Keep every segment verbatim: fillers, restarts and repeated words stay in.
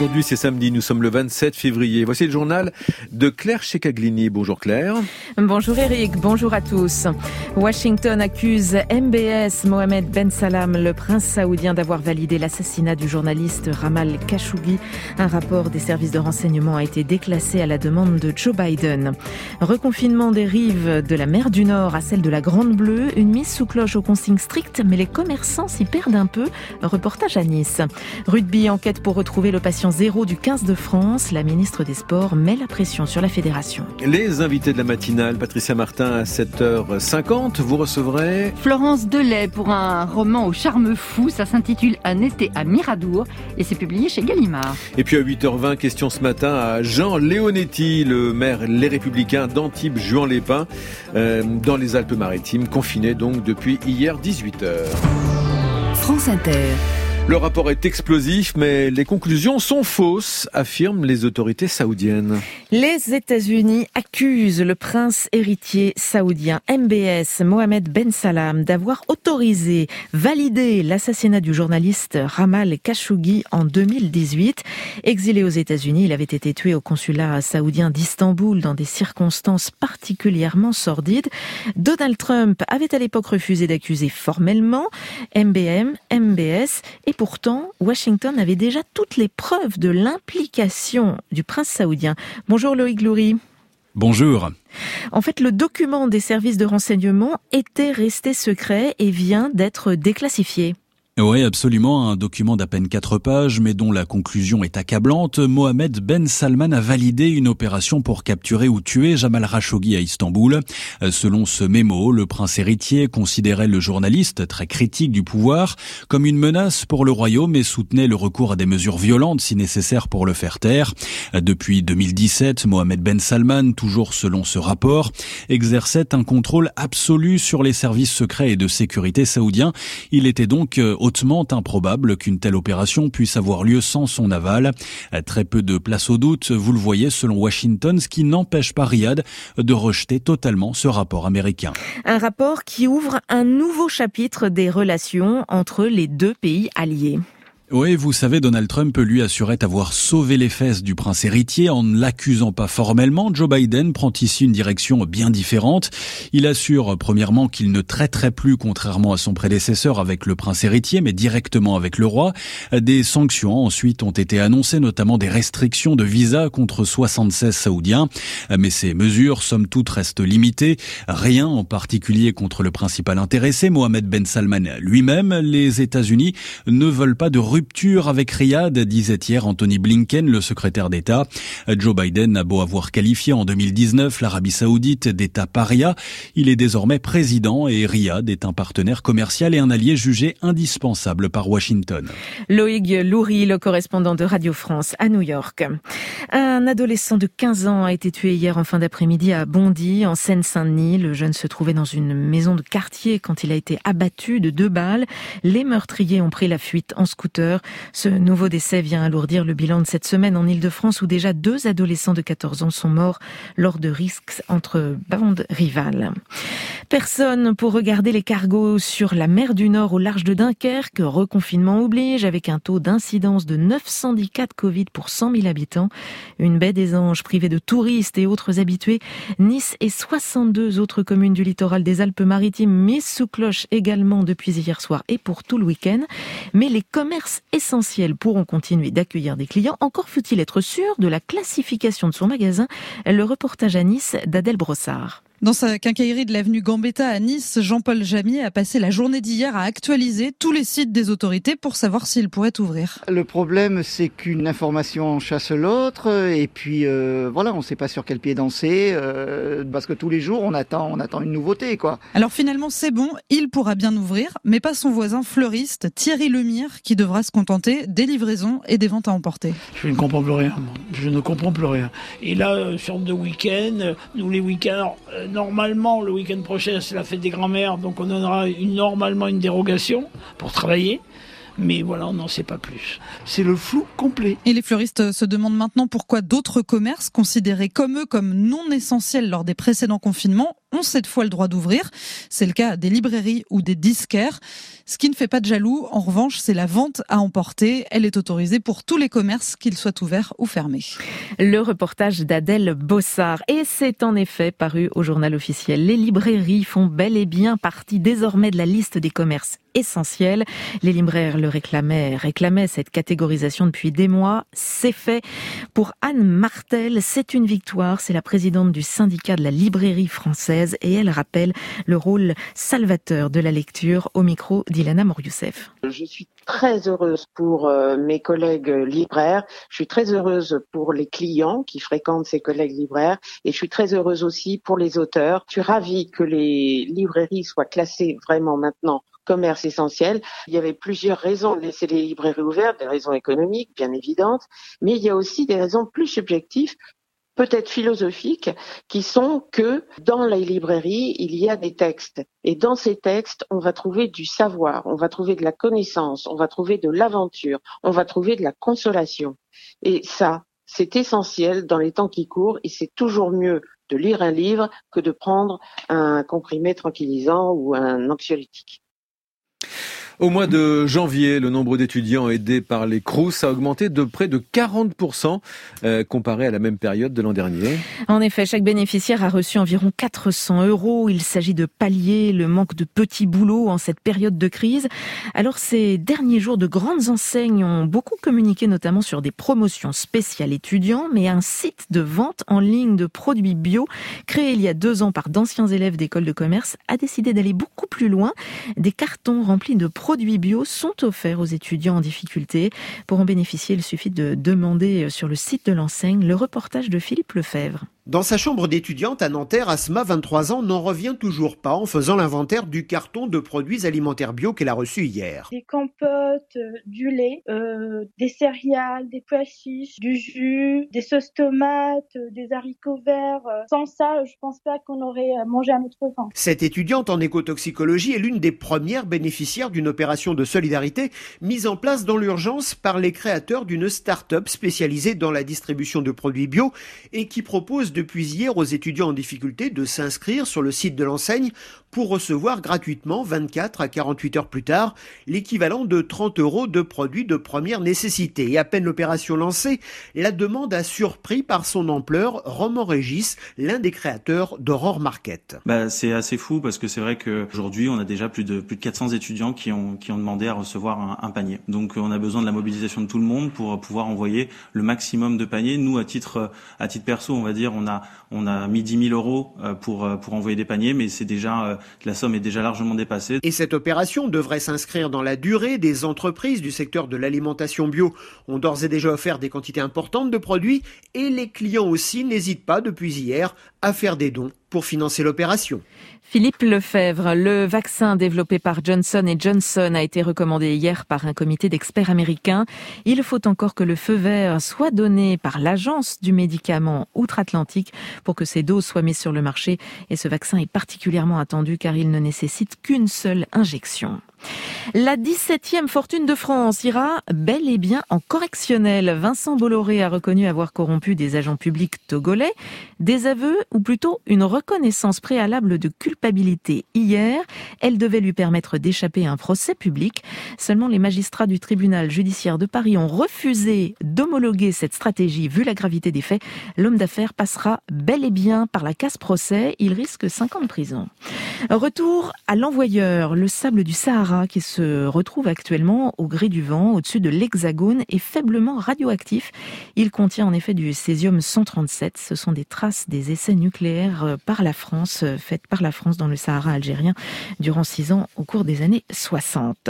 Aujourd'hui, c'est samedi, nous sommes le vingt-sept février. Voici le journal de Claire Checaglini. Bonjour Claire. Bonjour Eric, bonjour à tous. Washington accuse M B S, Mohamed Ben Salman, le prince saoudien, d'avoir validé l'assassinat du journaliste Jamal Khashoggi. Un rapport des services de renseignement a été déclassé à la demande de Joe Biden. Reconfinement des rives de la mer du Nord à celle de la Grande Bleue. Une mise sous cloche aux consignes strictes, mais les commerçants s'y perdent un peu. Reportage à Nice. Rugby, enquête pour retrouver le patient zéro du quinze de France. La ministre des Sports met la pression sur la fédération. Les invités de la matinale, Patricia Martin à sept heures cinquante. Vous recevrez Florence Delay pour un roman au charme fou. Ça s'intitule Un été à Miradour et c'est publié chez Gallimard. Et puis à huit heures vingt, question ce matin à Jean Leonetti, le maire Les Républicains d'Antibes-Juan-les-Pins, euh, dans les Alpes-Maritimes, confiné donc depuis hier dix-huit heures. France Inter. Le rapport est explosif, mais les conclusions sont fausses, affirment les autorités saoudiennes. Les États-Unis accusent le prince héritier saoudien M B S, Mohamed Ben Salman, d'avoir autorisé, validé l'assassinat du journaliste Jamal Khashoggi en deux mille dix-huit. Exilé aux États-Unis, il avait été tué au consulat saoudien d'Istanbul dans des circonstances particulièrement sordides. Donald Trump avait à l'époque refusé d'accuser formellement M B M, M B S, et pourtant, Washington avait déjà toutes les preuves de l'implication du prince saoudien. Bonjour Loïc Loury. Bonjour. En fait, le document des services de renseignement était resté secret et vient d'être déclassifié. Oui, absolument, un document d'à peine quatre pages, mais dont la conclusion est accablante. Mohamed Ben Salman a validé une opération pour capturer ou tuer Jamal Khashoggi à Istanbul. Selon ce mémo, le prince héritier considérait le journaliste, très critique du pouvoir, comme une menace pour le royaume et soutenait le recours à des mesures violentes si nécessaire pour le faire taire. Depuis deux mille dix-sept, Mohamed Ben Salman, toujours selon ce rapport, exerçait un contrôle absolu sur les services secrets et de sécurité saoudiens. Il était donc hautement improbable qu'une telle opération puisse avoir lieu sans son aval. Très peu de place au doute, vous le voyez, selon Washington, ce qui n'empêche pas Riyad de rejeter totalement ce rapport américain. Un rapport qui ouvre un nouveau chapitre des relations entre les deux pays alliés. Oui, vous savez, Donald Trump, lui, assurait avoir sauvé les fesses du prince héritier en ne l'accusant pas formellement. Joe Biden prend ici une direction bien différente. Il assure, premièrement, qu'il ne traiterait plus, contrairement à son prédécesseur, avec le prince héritier, mais directement avec le roi. Des sanctions, ensuite, ont été annoncées, notamment des restrictions de visa contre soixante-seize Saoudiens. Mais ces mesures, somme toute, restent limitées. Rien, en particulier, contre le principal intéressé, Mohamed Ben Salman lui-même. Les États-Unis ne veulent pas de rupture Rupture avec Riyad, disait hier Anthony Blinken, le secrétaire d'État. Joe Biden a beau avoir qualifié en deux mille dix-neuf l'Arabie Saoudite d'État paria, il est désormais président et Riyad est un partenaire commercial et un allié jugé indispensable par Washington. Loïc Loury, le correspondant de Radio France à New York. Un adolescent de quinze ans a été tué hier en fin d'après-midi à Bondy, en Seine-Saint-Denis. Le jeune se trouvait dans une maison de quartier quand il a été abattu de deux balles. Les meurtriers ont pris la fuite en scooter. Ce nouveau décès vient alourdir le bilan de cette semaine en Île-de-France où déjà deux adolescents de quatorze ans sont morts lors de risques entre bandes rivales. Personne pour regarder les cargos sur la mer du Nord au large de Dunkerque. Reconfinement oblige avec un taux d'incidence de neuf cent dix cas de Covid pour cent mille habitants. Une baie des Anges privée de touristes et autres habitués. Nice et soixante-deux autres communes du littoral des Alpes-Maritimes mises sous cloche également depuis hier soir et pour tout le week-end. Mais les commerces essentiels pourront continuer d'accueillir des clients. Encore faut-il être sûr de la classification de son magasin. Le reportage à Nice d'Adèle Brossard. Dans sa quincaillerie de l'avenue Gambetta à Nice, Jean-Paul Jamier a passé la journée d'hier à actualiser tous les sites des autorités pour savoir s'ils pourraient ouvrir. Le problème, c'est qu'une information chasse l'autre et puis euh, voilà, on ne sait pas sur quel pied danser euh, parce que tous les jours, on attend, on attend une nouveauté, quoi. Alors finalement, c'est bon, il pourra bien ouvrir, mais pas son voisin fleuriste Thierry Lemire qui devra se contenter des livraisons et des ventes à emporter. Je ne comprends plus rien, je ne comprends plus rien. Et là, sur deux week-ends, nous les week-ends... Euh, Normalement, le week-end prochain, c'est la fête des grands-mères, donc on donnera une, normalement une dérogation pour travailler. Mais voilà, on n'en sait pas plus. C'est le flou complet. Et les fleuristes se demandent maintenant pourquoi d'autres commerces considérés comme eux comme non essentiels lors des précédents confinements ont cette fois le droit d'ouvrir. C'est le cas des librairies ou des disquaires. Ce qui ne fait pas de jaloux, en revanche, c'est la vente à emporter. Elle est autorisée pour tous les commerces, qu'ils soient ouverts ou fermés. Le reportage d'Adèle Bossard. Et c'est en effet paru au journal officiel. Les librairies font bel et bien partie désormais de la liste des commerces essentiels. Les libraires le réclamaient, réclamaient cette catégorisation depuis des mois. C'est fait. Pour Anne Martel, c'est une victoire. C'est la présidente du syndicat de la librairie française et elle rappelle le rôle salvateur de la lecture au micro d'Ilana Morioussef. Je suis très heureuse pour euh, mes collègues libraires, je suis très heureuse pour les clients qui fréquentent ces collègues libraires et je suis très heureuse aussi pour les auteurs. Je suis ravie que les librairies soient classées vraiment maintenant commerce essentiel. Il y avait plusieurs raisons de laisser les librairies ouvertes, des raisons économiques bien évidentes, mais il y a aussi des raisons plus subjectives, peut-être philosophiques, qui sont que dans les librairies, il y a des textes. Et dans ces textes, on va trouver du savoir, on va trouver de la connaissance, on va trouver de l'aventure, on va trouver de la consolation. Et ça, c'est essentiel dans les temps qui courent et c'est toujours mieux de lire un livre que de prendre un comprimé tranquillisant ou un anxiolytique. Au mois de janvier, le nombre d'étudiants aidés par les Crous a augmenté de près de quarante pour cent euh, comparé à la même période de l'an dernier. En effet, chaque bénéficiaire a reçu environ quatre cents euros. Il s'agit de pallier le manque de petits boulots en cette période de crise. Alors, ces derniers jours, de grandes enseignes ont beaucoup communiqué, notamment sur des promotions spéciales étudiants, mais un site de vente en ligne de produits bio, créé il y a deux ans par d'anciens élèves d'écoles de commerce, a décidé d'aller beaucoup plus loin. Des cartons remplis de produits bio sont offerts aux étudiants en difficulté. Pour en bénéficier, il suffit de demander sur le site de l'enseigne. Le reportage de Philippe Lefebvre. Dans sa chambre d'étudiante à Nanterre, Asma, vingt-trois ans, n'en revient toujours pas en faisant l'inventaire du carton de produits alimentaires bio qu'elle a reçu hier. Des compotes, du lait, euh, des céréales, des pois chiches, du jus, des sauces tomates, des haricots verts. Sans ça, je pense pas qu'on aurait mangé à notre faim. Cette étudiante en écotoxicologie est l'une des premières bénéficiaires d'une opération de solidarité mise en place dans l'urgence par les créateurs d'une start-up spécialisée dans la distribution de produits bio et qui propose depuis hier aux étudiants en difficulté de s'inscrire sur le site de l'enseigne pour recevoir gratuitement vingt-quatre à quarante-huit heures plus tard l'équivalent de trente euros de produits de première nécessité. Et à peine l'opération lancée, la demande a surpris par son ampleur Roman Régis, l'un des créateurs d'Aurore Market. Bah, c'est assez fou parce que c'est vrai qu'aujourd'hui on a déjà plus de plus de quatre cents étudiants qui ont qui ont demandé à recevoir un, un panier. Donc on a besoin de la mobilisation de tout le monde pour pouvoir envoyer le maximum de paniers. Nous à titre à titre perso, on va dire, on a on a mis dix mille euros pour pour envoyer des paniers, mais c'est déjà la somme est déjà largement dépassée. Et cette opération devrait s'inscrire dans la durée. Des entreprises du secteur de l'alimentation bio ont d'ores et déjà offert des quantités importantes de produits et les clients aussi n'hésitent pas depuis hier à faire des dons pour financer l'opération. Philippe Lefebvre, le vaccin développé par Johnson and Johnson a été recommandé hier par un comité d'experts américains. Il faut encore que le feu vert soit donné par l'agence du médicament outre-Atlantique pour que ces doses soient mises sur le marché. Et ce vaccin est particulièrement attendu car il ne nécessite qu'une seule injection. La dix-septième fortune de France ira bel et bien en correctionnel. Vincent Bolloré a reconnu avoir corrompu des agents publics togolais. Des aveux, ou plutôt une reconnaissance préalable de culpabilité hier. Elle devait lui permettre d'échapper à un procès public. Seulement, les magistrats du tribunal judiciaire de Paris ont refusé d'homologuer cette stratégie. Vu la gravité des faits, l'homme d'affaires passera bel et bien par la casse-procès. Il risque cinq ans de prison. Retour à l'envoyeur, le sable du Sahara qui se retrouve actuellement au gré du vent au-dessus de l'Hexagone est faiblement radioactif. Il contient en effet du césium cent trente-sept. Ce sont des traces des essais nucléaires par la France, faites par la France dans le Sahara algérien durant six ans au cours des années soixante.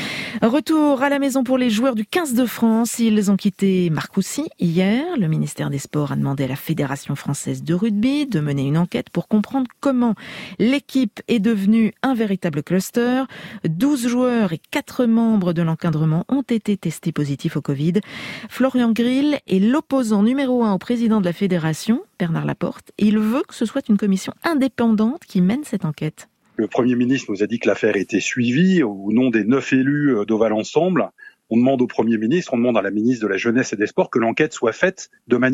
Retour à la maison pour les joueurs du quinze de France. Ils ont quitté Marcoussis hier. Le ministère des Sports a demandé à la Fédération française de rugby de mener une enquête pour comprendre comment l'équipe est devenue un véritable cluster. douze joueurs et quatre membres de l'encadrement ont été testés positifs au Covid. Florian Grill est l'opposant numéro un au président de la fédération, Bernard Laporte, et il veut que ce soit une commission indépendante qui mène cette enquête. Le Premier ministre nous a dit que l'affaire était suivie au nom des neuf élus d'Oval Ensemble. On demande au Premier ministre, on demande à la ministre de la Jeunesse et des Sports que l'enquête soit faite de manière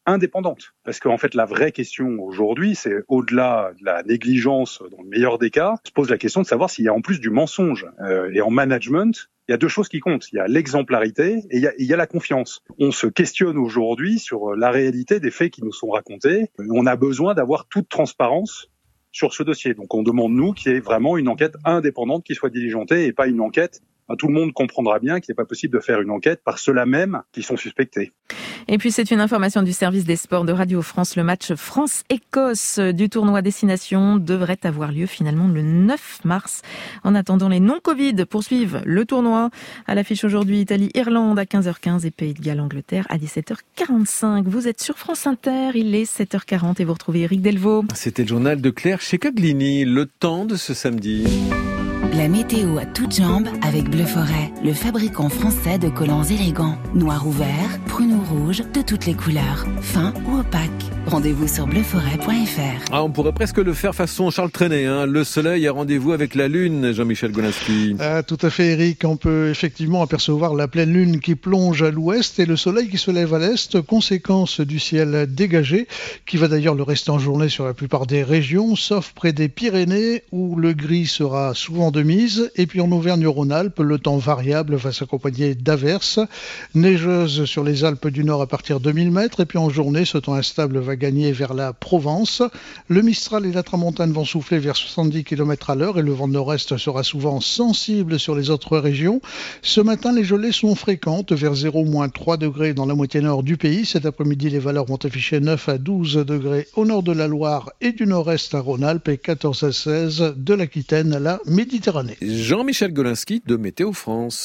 indépendante. Parce qu'en fait, la vraie question aujourd'hui, c'est au-delà de la négligence, dans le meilleur des cas, se pose la question de savoir s'il y a en plus du mensonge. Euh, et en management, il y a deux choses qui comptent. Il y a l'exemplarité et il y a, il y a la confiance. On se questionne aujourd'hui sur la réalité des faits qui nous sont racontés. On a besoin d'avoir toute transparence sur ce dossier. Donc on demande, nous, qu'il y ait vraiment une enquête indépendante qui soit diligentée et pas une enquête. Tout le monde comprendra bien qu'il n'est pas possible de faire une enquête par ceux-là même qui sont suspectés. Et puis c'est une information du service des sports de Radio France. Le match France-Écosse du tournoi Destination devrait avoir lieu finalement le neuf mars. En attendant, les non-Covid poursuivent le tournoi. À l'affiche aujourd'hui, Italie-Irlande à quinze heures quinze et Pays de Galles-Angleterre à dix-sept heures quarante-cinq. Vous êtes sur France Inter, il est sept heures quarante et vous retrouvez Éric Delvaux. C'était le journal de Claire Checaglini. Le temps de ce samedi. La météo à toutes jambes avec Bleu Forêt, le fabricant français de collants élégants. Noir ou vert, prune ou rouge, de toutes les couleurs. Fin ou opaque. Rendez-vous sur bleu forêt point f r. Ah, on pourrait presque le faire façon Charles Trenet. Hein. Le soleil a rendez-vous avec la lune, Jean-Michel Golinski. Ah, tout à fait, Eric. On peut effectivement apercevoir la pleine lune qui plonge à l'ouest et le soleil qui se lève à l'est, conséquence du ciel dégagé, qui va d'ailleurs le rester en journée sur la plupart des régions, sauf près des Pyrénées où le gris sera souvent de mise. Et puis en Auvergne-Rhône-Alpes, le temps variable va s'accompagner d'averses, neigeuses sur les Alpes du Nord à partir de mille mètres. Et puis en journée, ce temps instable va gagner vers la Provence. Le Mistral et la Tramontane vont souffler vers soixante-dix kilomètres à l'heure et le vent de nord-est sera souvent sensible sur les autres régions. Ce matin, les gelées sont fréquentes vers zéro à trois degrés dans la moitié nord du pays. Cet après-midi, les valeurs vont afficher neuf à douze degrés au nord de la Loire et du nord-est à Rhône-Alpes et quatorze à seize de l'Aquitaine à la Méditerranée. Jean-Michel Golinski de Météo France.